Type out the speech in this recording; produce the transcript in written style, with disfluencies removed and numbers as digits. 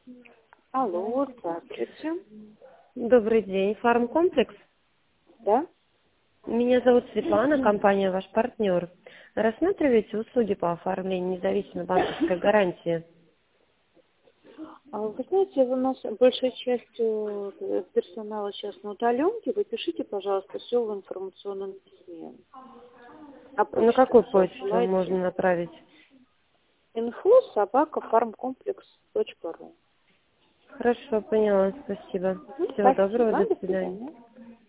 Алло, здравствуйте. Добрый день, фармкомплекс. Да? Меня зовут Светлана, компания «Ваш партнер». Рассматриваете услуги по оформлению независимой банковской гарантии? Вы знаете, у нас большая часть персонала сейчас на удаленке. Вы пишите, пожалуйста, все в информационном письме. А На почту какую почту засылайте. можно направить? info@farmcomplex.ru. Хорошо, поняла, спасибо. Всего доброго, Спасибо, до до свидания. свидания.